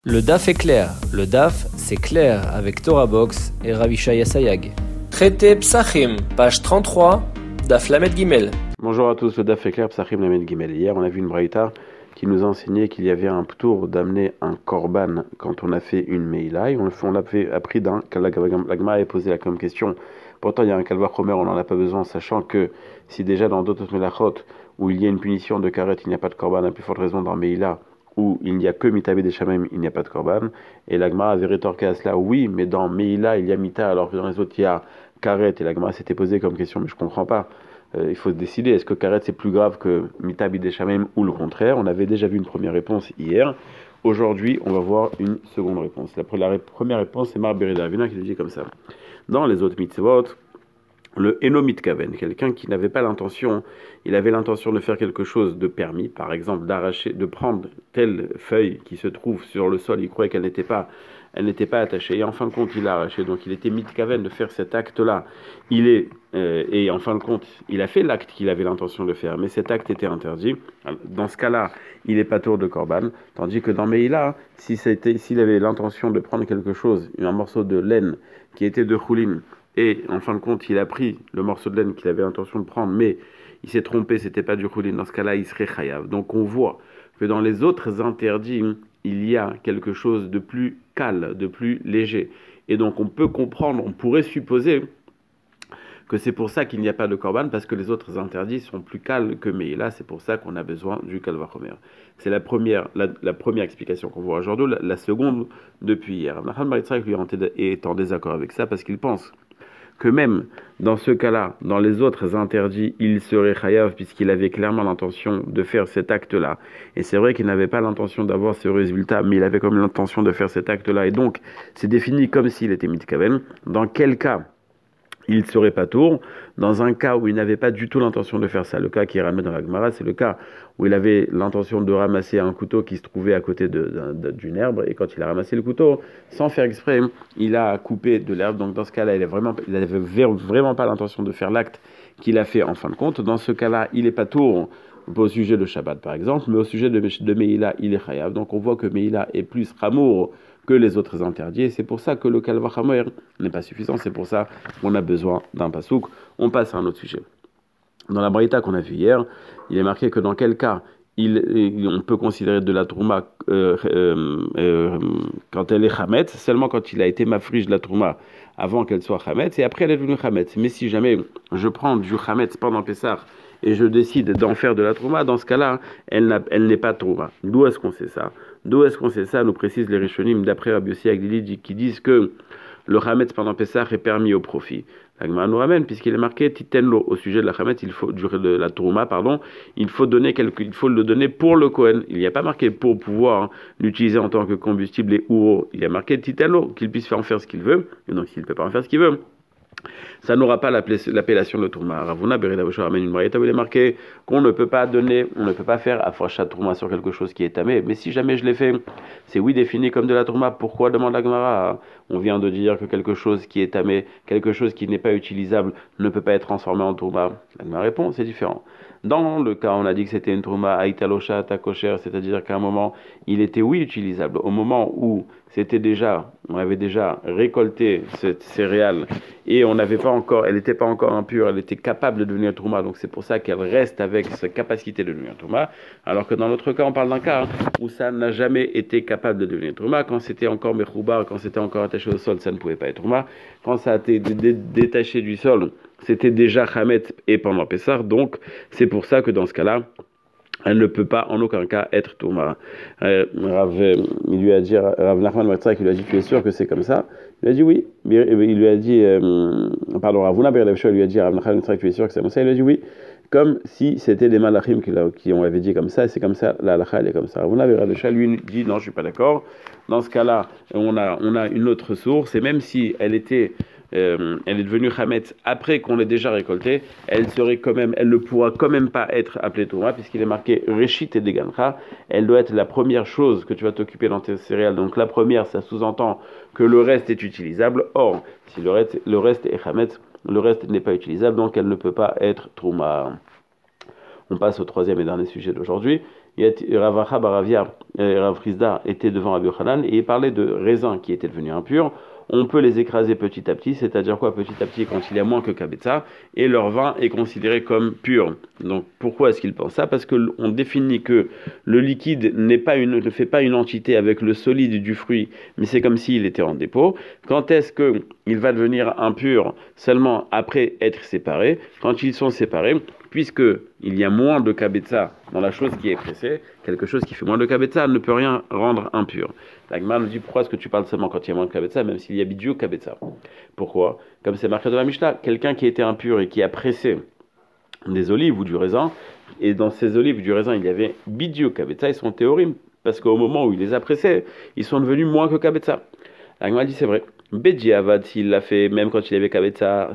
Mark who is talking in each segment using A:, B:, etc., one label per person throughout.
A: Le DAF est clair. Le DAF, c'est clair avec Torah Box et Ravishaya Sayag.
B: Traité Psachim, page 33, DAF Lamed Gimel.
C: Bonjour à tous, le DAF est clair, Psachim Lamed Gimel. Hier, on a vu une braïta qui nous a enseigné qu'il y avait un ptour d'amener un korban quand on a fait une meila. Et on l'a appris d'un, la Gemara a posé comme question. Pourtant, il y a un kalvar chomer, on n'en a pas besoin, sachant que si déjà dans d'autres melachot où il y a une punition de karet, il n'y a pas de korban, à plus forte raison dans meila, où il n'y a que Mita des Shamem, il n'y a pas de Korban. Et l'Agma avait rétorqué à cela, oui, mais dans Meila, il y a Mita, alors que dans les autres, il y a Karet. Et l'Agma s'était posé comme question, mais je ne comprends pas. Il faut se décider, est-ce que Karet c'est plus grave que Mita des Shamem ou le contraire? On avait déjà vu une première réponse hier. Aujourd'hui, on va voir une seconde réponse. La première réponse, c'est Mar Berida Avina qui le dit comme ça. Dans les autres mitzvot, le Enomit Kaven, quelqu'un qui n'avait pas l'intention, il avait l'intention de faire quelque chose de permis, par exemple d'arracher, de prendre telle feuille qui se trouve sur le sol, il croyait qu'elle n'était pas attachée, et en fin de compte il l'a arrachée, donc il était mitkaven de faire cet acte-là, et en fin de compte il a fait l'acte qu'il avait l'intention de faire, mais cet acte était interdit. Dans ce cas-là, il n'est pas tour de korban, tandis que dans Meïla, s'il avait l'intention de prendre quelque chose, un morceau de laine qui était de choulin, et en fin de compte, il a pris le morceau de laine qu'il avait l'intention de prendre, mais il s'est trompé, c'était pas du choulin. Dans ce cas-là, il serait chayav. Donc on voit que dans les autres interdits, il y a quelque chose de plus calme, de plus léger. Et donc on peut comprendre, on pourrait supposer que c'est pour ça qu'il n'y a pas de korban, parce que les autres interdits sont plus calmes que Meïla, c'est pour ça qu'on a besoin du kalva chomer. C'est la première explication qu'on voit aujourd'hui. La seconde, depuis hier. Rav Nachman lui est en désaccord avec ça, parce qu'il pense que même dans ce cas-là, dans les autres interdits, il serait chayav puisqu'il avait clairement l'intention de faire cet acte-là. Et c'est vrai qu'il n'avait pas l'intention d'avoir ce résultat, mais il avait comme l'intention de faire cet acte-là. Et donc, c'est défini comme s'il était mitkaven. Dans quel cas il serait pas tour? Dans un cas où il n'avait pas du tout l'intention de faire ça, le cas qui est ramené dans la Gemara, c'est le cas où il avait l'intention de ramasser un couteau qui se trouvait à côté d'une herbe, et quand il a ramassé le couteau, sans faire exprès, il a coupé de l'herbe. Donc dans ce cas-là, il n'avait vraiment pas l'intention de faire l'acte qu'il a fait en fin de compte. Dans ce cas-là, il n'est pas tour au sujet de Shabbat par exemple, mais au sujet de Meïla, il est chayav. Donc on voit que Meïla est plus ramour que les autres interdits, et c'est pour ça que le kalva chomer n'est pas suffisant, c'est pour ça qu'on a besoin d'un pasouk. On passe à un autre sujet. Dans la braïta qu'on a vue hier, il est marqué que dans quel cas on peut considérer de la trouma quand elle est chametz, seulement quand il a été mafrige de la trouma avant qu'elle soit chametz, et après elle est devenue chametz. Mais si jamais je prends du chametz pendant Pessah et je décide d'en faire de la trouma, dans ce cas-là, elle n'est pas trouma. D'où est-ce qu'on sait ça? Nous précisent les Rishonim, d'après Rabbi Yossi Aglili, qui disent que le chametz pendant Pessah est permis au profit. La Gemara nous ramène, puisqu'il est marqué Titenlo, au sujet de la chametz, de la trouma, il faut le donner pour le Kohen. Il n'y a pas marqué pour pouvoir l'utiliser en tant que combustible et ouro. Il y a marqué Titenlo, qu'il puisse en faire ce qu'il veut, et donc s'il ne peut pas en faire ce qu'il veut, ça n'aura pas l'appellation de Trouma. Ravuna Berida Boshar amène une braïta où il est marqué qu'on ne peut pas faire afrachat Trouma sur quelque chose qui est tamé. Mais si jamais je l'ai fait, c'est oui défini comme de la Trouma. Pourquoi, demande la Gemara? On vient de dire que quelque chose qui est tamé, quelque chose qui n'est pas utilisable, ne peut pas être transformé en Trouma. La Gemara répond, c'est différent. Dans le cas, on a dit que c'était une Trouma Aïtalosha Takosher, c'est-à-dire qu'à un moment, il était oui utilisable. Au moment où on avait déjà récolté cette céréale et elle n'était pas encore impure, elle était capable de devenir Trouma, donc c'est pour ça qu'elle reste avec sa capacité de devenir Trouma, alors que dans notre cas, on parle d'un cas où ça n'a jamais été capable de devenir Trouma. Quand c'était encore Mechoubar, quand c'était encore attaché au sol, ça ne pouvait pas être Trouma. Quand ça a été détaché du sol, c'était déjà Hametz et pendant Pessah, donc c'est pour ça que dans ce cas-là, elle ne peut pas en aucun cas être Touma. Rav Nachman Matzrak, il lui a dit, tu es sûr que c'est comme ça? Il a dit oui. Il lui a dit, Ravuna Berlevcha lui a dit, Rav Nachman Matzrak, tu es sûr que c'est comme ça? Il a dit oui. Comme si c'était des malachim qui ont avait dit comme ça, et c'est comme ça, la halacha elle est comme ça. Ravuna Berlevcha lui dit, non, je suis pas d'accord. Dans ce cas-là, on a une autre source, et même si elle est devenue chametz après qu'on l'ait déjà récoltée, elle ne pourra quand même pas être appelée Touma, puisqu'il est marqué Reshit et Degancha. Elle doit être la première chose que tu vas t'occuper dans tes céréales. Donc la première, ça sous-entend que le reste est utilisable. Or, si le reste est chametz, le reste n'est pas utilisable, donc elle ne peut pas être Touma. On passe au troisième et dernier sujet d'aujourd'hui. Rav Acha bar Avia, Rav Frisda était devant Rabbi Yochanan et il parlait de raisins qui étaient devenus impurs. On peut les écraser petit à petit, c'est-à-dire quoi petit à petit quand il y a moins que kabetza, et leur vin est considéré comme pur. Donc pourquoi est-ce qu'il pense ça? Parce qu'on définit que le liquide ne fait pas une entité avec le solide du fruit, mais c'est comme s'il était en dépôt. Quand est-ce qu'il va devenir impur? Seulement après être séparé. Quand ils sont séparés, puisqu'il y a moins de kabetza dans la chose qui est pressée, quelque chose qui fait moins de kabetza ne peut rien rendre impur. La Gemara nous dit pourquoi est-ce que tu parles seulement quand il y a moins de kabetza, même s'il y a bidiou kabetza. Pourquoi? Comme c'est marqué dans la Mishnah, quelqu'un qui était impur et qui a pressé des olives ou du raisin, et dans ces olives ou du raisin il y avait bidiou kabetza, ils sont théorim, parce qu'au moment où il les a pressés, ils sont devenus moins que kabetza. La Gemara dit c'est vrai. Bedjiavad, s'il l'a fait, même quand il avait kabetza,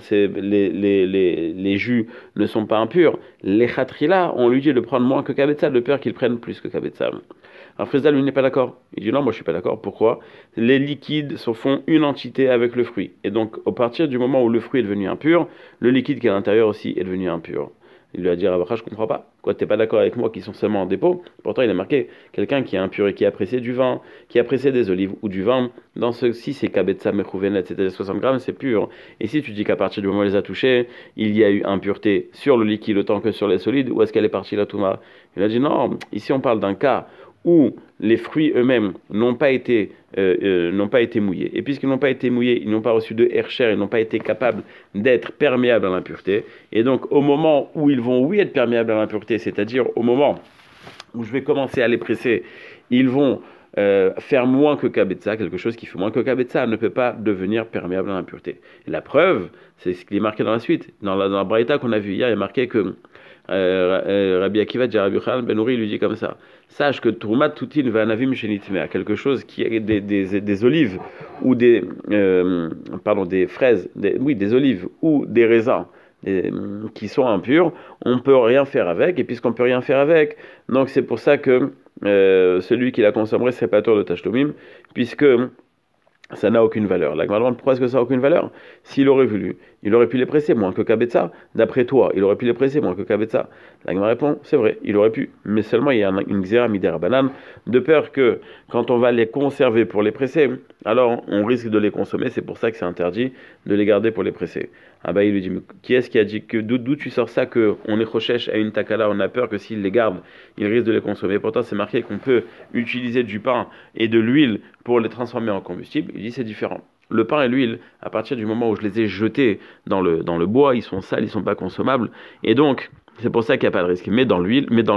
C: les jus ne sont pas impurs. Les khatrila, on lui dit de prendre moins que kabetza, de peur qu'ils prennent plus que kabetza. Alors Frisda, lui, n'est pas d'accord. Il dit non, moi je suis pas d'accord. Pourquoi? Les liquides se font une entité avec le fruit. Et donc, à partir du moment où le fruit est devenu impur, le liquide qui est à l'intérieur aussi est devenu impur. Il lui a dit, Rav, je comprends pas. Quoi, t'es pas d'accord avec moi qui sont seulement en dépôt? Pourtant, il a marqué quelqu'un qui est impur et qui a pressé du vin, qui a pressé des olives ou du vin. Dans si c'est kabetza mechouvenet, c'est-à-dire 60 grammes, c'est pur. Et si tu dis qu'à partir du moment où il les a touchés, il y a eu impureté sur le liquide autant que sur les solides, où est-ce qu'elle est partie la touma? Il a dit non, ici on parle d'un cas où les fruits eux-mêmes n'ont pas été mouillés. Et puisqu'ils n'ont pas été mouillés, ils n'ont pas reçu de hercher, ils n'ont pas été capables d'être perméables à l'impureté. Et donc, au moment où ils vont, oui, être perméables à l'impureté, c'est-à-dire au moment où je vais commencer à les presser, ils vont faire moins que kabetza, quelque chose qui fait moins que kabetza ne peut pas devenir perméable à l'impureté. Et la preuve, c'est ce qui est marqué dans la suite. Dans la braïta qu'on a vu hier, il est marqué que Rabbi Akiva dit à Rabbi Yochanan ben Nouri lui dit comme ça: sache que Troumat Toutin va Navim Shenitmea, quelque chose qui est des olives ou des fraises, des olives ou des raisins qui sont impurs, on peut rien faire avec, et puisqu'on peut rien faire avec, donc c'est pour ça que celui qui la consommerait serait pas tort de Tashtomim, puisque ça n'a aucune valeur. La Gemara demande pourquoi est-ce que ça n'a aucune valeur? S'il aurait voulu, il aurait pu les presser moins que kabetza. D'après toi, il aurait pu les presser moins que kabetza. La Gemara répond, c'est vrai, il aurait pu. Mais seulement il y a une xéra midera banane, de peur que quand on va les conserver pour les presser, alors on risque de les consommer. C'est pour ça que c'est interdit de les garder pour les presser. Ah bah il lui dit, mais qui est-ce qui a dit que d'où tu sors ça que on est chochesh à une takala, on a peur que s'il les garde, il risque de les consommer. Pourtant c'est marqué qu'on peut utiliser du pain et de l'huile pour les transformer en combustible. Il dit c'est différent. Le pain et l'huile, à partir du moment où je les ai jetés dans le bois, ils sont sales, ils sont pas consommables, et donc c'est pour ça qu'il n'y a pas de risque. Mais dans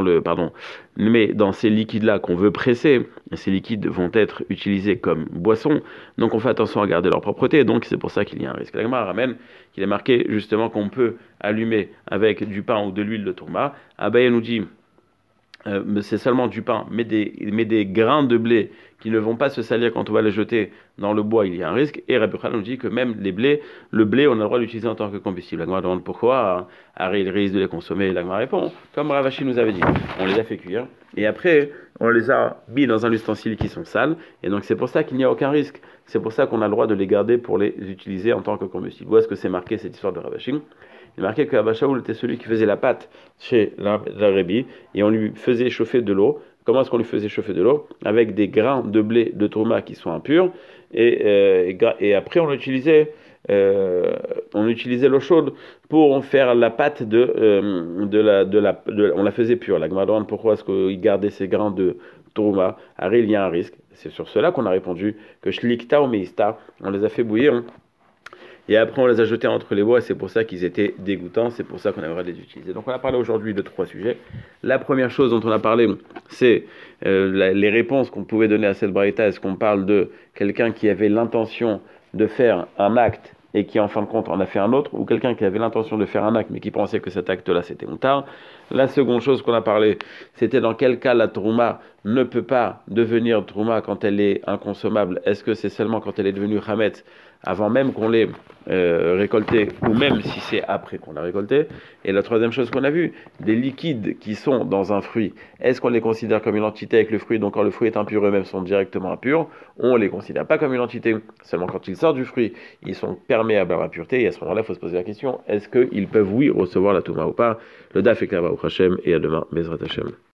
C: ces liquides-là qu'on veut presser, ces liquides vont être utilisés comme boisson, donc on fait attention à garder leur propreté, donc c'est pour ça qu'il y a un risque. La Gemara ramène qu'il est marqué justement qu'on peut allumer avec du pain ou de l'huile de tourma. Abaye nous dit c'est seulement du pain, mais des grains de blé qui ne vont pas se salir quand on va les jeter dans le bois, il y a un risque. Et Rabbi Yochanan nous dit que même le blé, on a le droit d'utiliser en tant que combustible. La Gemara demande pourquoi, il risque de les consommer. La Gemara répond, comme Rav Ashi nous avait dit, on les a fait cuire, et après, on les a mis dans un ustensile qui sont sales, et donc c'est pour ça qu'il n'y a aucun risque. C'est pour ça qu'on a le droit de les garder pour les utiliser en tant que combustible. Où est-ce que c'est marqué cette histoire de Rav Ashi? Il est marqué que Abba Shaul était celui qui faisait la pâte chez la Rébi, et on lui faisait chauffer de l'eau. Comment est-ce qu'on lui faisait chauffer de l'eau? Avec des grains de blé de tourma qui sont impurs, et après on utilisait l'eau chaude pour faire la pâte on la faisait pure. La Gemara demande pourquoi est-ce qu'il gardait ces grains de tourma. Ari, il y a un risque. C'est sur cela qu'on a répondu que shlikta ou meista, on les a fait bouillir. Et après, on les a jetés entre les bois, et c'est pour ça qu'ils étaient dégoûtants, c'est pour ça qu'on aimerait les utiliser. Donc, on a parlé aujourd'hui de 3 sujets. La première chose dont on a parlé, c'est les réponses qu'on pouvait donner à cette braïta. Est-ce qu'on parle de quelqu'un qui avait l'intention de faire un acte et qui, en fin de compte, en a fait un autre, ou quelqu'un qui avait l'intention de faire un acte, mais qui pensait que cet acte-là, c'était moutard. La seconde chose qu'on a parlé, c'était dans quel cas la trouma ne peut pas devenir trouma quand elle est inconsommable. Est-ce que c'est seulement quand elle est devenue chametz avant même qu'on l'ait récolté, ou même si c'est après qu'on l'a récolté? Et la troisième chose qu'on a vue, des liquides qui sont dans un fruit, est-ce qu'on les considère comme une entité avec le fruit? Donc quand le fruit est impur, eux-mêmes sont directement impurs. On ne les considère pas comme une entité, seulement quand ils sortent du fruit, ils sont perméables à l'impureté, et à ce moment-là, il faut se poser la question, est-ce qu'ils peuvent, oui, recevoir la touma ou pas? Le daf est clair, Baruch Hashem, et à demain, Bezrat Hashem.